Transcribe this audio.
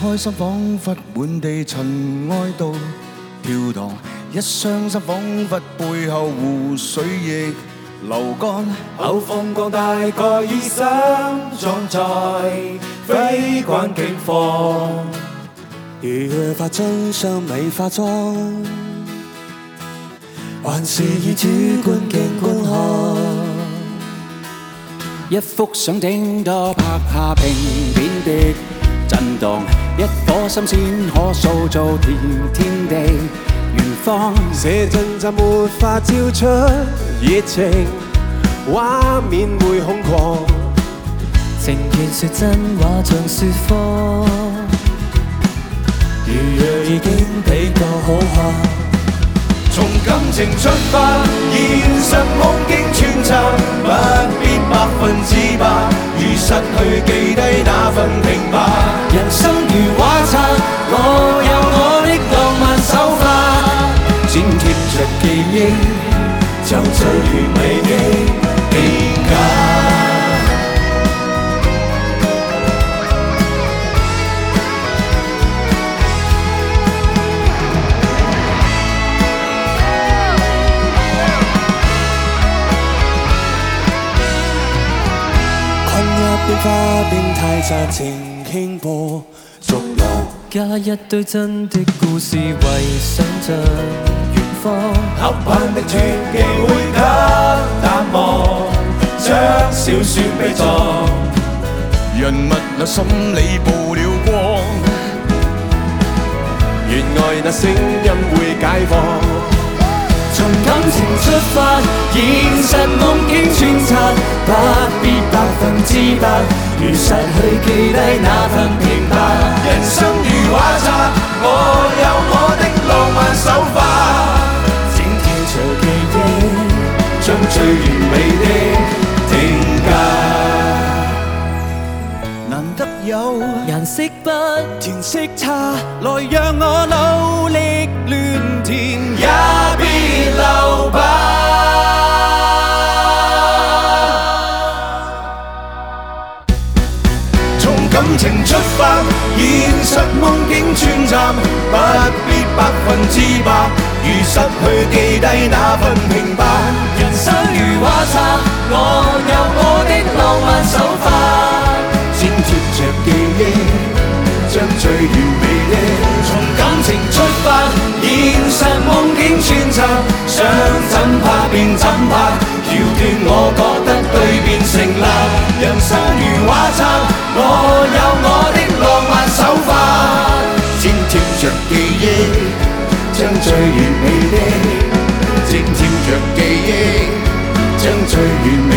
開心彷彿滿地塵埃都飄蕩，一傷心彷彿背後湖水亦流乾。 後放光大概已想裝載非慣境況，如若發真相未化妝，還是以主觀鏡觀看。 一幅相頂多拍下平面的震盪，一顆心先可塑造條天地遠方。 寫真就沒法照出熱情，畫面會空曠。 情願說真話像說謊， 如若已經比較好看。 從感情出發，現實夢境穿插，不必100%如失去記低那份平白。 人生如畫冊，我有我的浪漫手法， 剪貼着記憶，將最完美的境界。變化變太雜情傾播逐浪， 加一堆真的故事為想像遠方。 合辦的傳奇會給淡忘，將小説悲壯， 人物那心理曝了光， 原來那聲音會解放。 從感情出發，現實夢境穿插，不必100%如失去記低那份平白。 人生如畫冊，我有我的浪漫手法，剪貼着記憶，將最完美的定格。 難得有顏色筆填色差，來讓我努力亂填，也別留白。 感情出發，現實夢境穿插，不必100%如失去記低那份平白。 人生如畫冊，我有我的浪漫手法， 剪貼着記憶，將最完美的從感情出發，現實夢境穿插，想怎拍便怎拍，橋段我覺得對便成立。 人生如畫冊， 我有我的浪漫手法， 剪貼着記憶，將最完美的剪貼着記憶，將最完美